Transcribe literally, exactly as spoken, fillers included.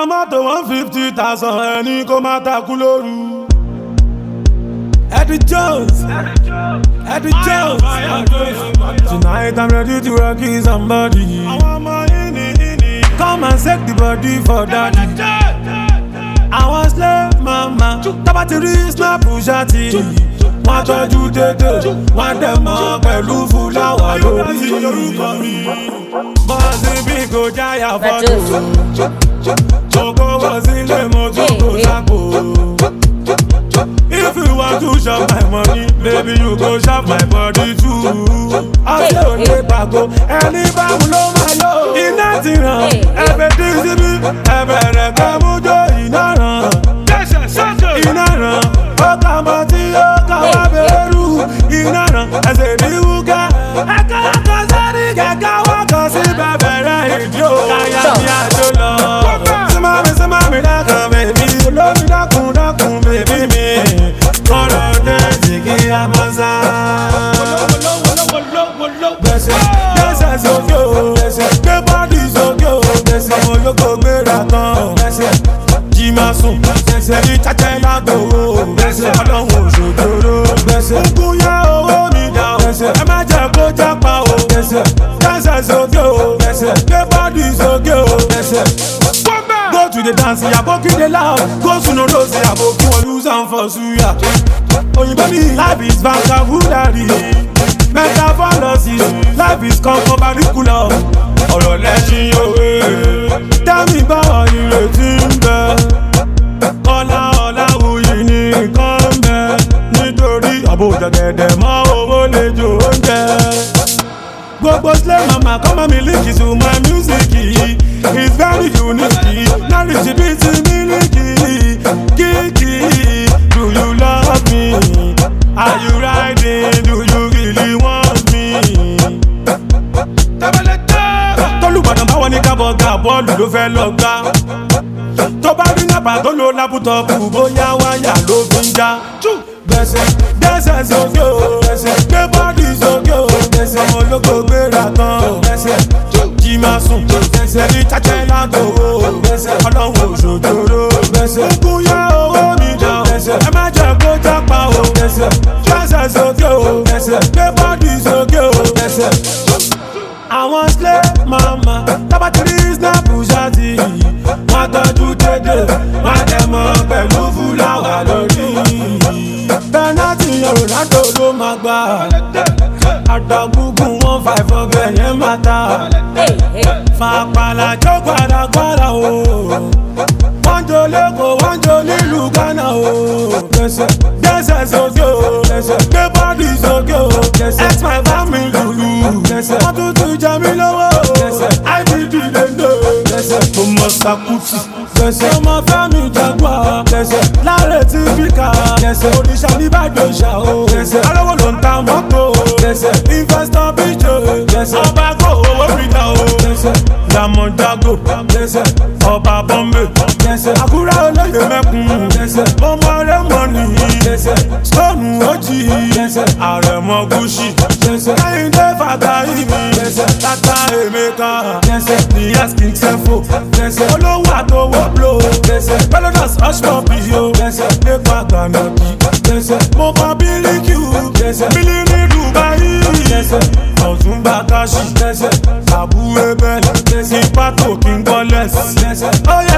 mọ́tò one fifty thousand ẹni kó má takú lóru. Eddie Jones, Eddie Jones. Tonight I'm ready to rock you somebody. Come and shake the body for daddy. I was slave mama. Tabatiri snap pushati. Wọ́n tọ́jú dédé, wọ́n dẹ̀ mọ́ pẹ̀lú fúláwà lórí. Bọ́sì bí kò jáyà fọ́tò. Joko wọ sílé mo tún kò sápò. If you want to shop my money, baby you go shop my body too. Ọtí ò lè pàgọ́, ẹni báwo ló máa yọ? Iná ti ràn, ẹ̀bẹ̀ tí síbí, ẹ̀bẹ̀ rẹ̀ kẹ́ mú jó iná ràn. Iná ràn, ó kà mọ́ tí ó kà wá bẹ̀rù. Iná ràn, ẹsẹ̀ ní wúkẹ́. Ẹ̀ka ẹ̀ka sẹ́ni kẹ̀kẹ́ wọ́n kàn sí bẹ̀bẹ̀ rẹ̀ ìdí ò. Káyà ní àjò lọ. Símámi símámi dákun bèbí, olómi dákun dákun bèbí mi. Kọ́lọ̀ dẹ́sì kí a máa sá. Gbèsè gbèsè sókè o, gbé bọ́dì sókè o. Ọmọ olóko gbéra kan. Jí máa sùn, ẹni tẹ́tẹ́ lágbòó. Ọlọ́run òṣòjòrò. Ogun yá owó mi dà o. Ẹ má jẹ́ kó jápa o. Gbèsè sókè o, gbé bọ́dì sókè o. Go to the dance, aboki the loud. Go to no rose, aboki won lose am for suya. Oyinbo ni life is vocabulary. Metaphorosis, life is curriculum. Ọ̀rọ̀ lẹ́sìn òwe. Tẹ́mi báwo ni retí ń bẹ? Kọ́lá Ọláwuyì ní nǹkan ń bẹ. Nítorí àbójọ̀gẹ̀dẹ̀ mọ́ owó lè jò oúnjẹ. Gbogbo slay mama come and miliki to my music. It's very unique. Now it's a bit miliki. Kiki, do you love me? Are you riding? Do you really want me? Tọ́lùbọ̀dàn báwọn ní kábọ̀ ga bọ́ọ̀lù ló fẹ́ lọ gbá. Tó bá rí nàbà tó lo lápútọ̀pù bóyá wáyà ló fi ń já. Gbèsè gbèsè sókè o, gbé bọ́ọ̀dì sókè o. Ọmọ olóko gbéra kan. Jí máa sùn, ẹni tẹ́tẹ́ lágbòó. Ọlọ́run òṣòjòrò. Ogun yá owó mi dà o. Ẹ má jẹ́ kó jápa o. Gbèsè sókè o, gbé bọ́ọ̀dì sókè o. Àwọn slay mama Tabatiri snap pushati. Wọ́n tọ́jú dédé, wọ́n dẹ̀ mọ́ pẹ̀lú fúláwà lórí. Penalty Ronaldo ló máa gbà. Àdàgùgùn wọn fà ìfọ̀bẹ̀ yẹn máa ta. Fàpàlà jó gbàdàgbàdà o. Wọ́n jó lẹ́kọ̀ọ́, wọ́n jó nílùú Ghana o. Gbèsè sókè o, gbé bọ́ọ̀dì sókè o. Ex my family lulu. Wọ́n tún tún jẹ mí lọ́wọ́ o. I B D lendo. Ọmọ Sakuti. Ọmọ Fẹ́mi Jaguar. Láre tí bíkà. Òrìṣà ní Ìbàdàn ṣá o. Alówó ló ń ta mọ́tò o. Investor bíjò. Ọba kò owó fìdá o. Diamond Jago. Ọba Bombay. Àkúrẹ́ olóyè mẹ́kun. Ọmọ rẹ̀ mọ̀ nìyí. Stone ojì. Àrẹ̀mọ Gúúsì. Kẹ́hìndé Fàtáìmì. Tata Emeka. Ní Asking Sefo. Olówó àtọwọ́ blow. Pelotas Hushpuppi o. Nípa Gànàbí. Mo kọ Bílíkì. Bílí ní Dubai. Ọ̀túnba Káṣí. Àbú Ebel. Ní Pátó King Wallace. Ó yẹ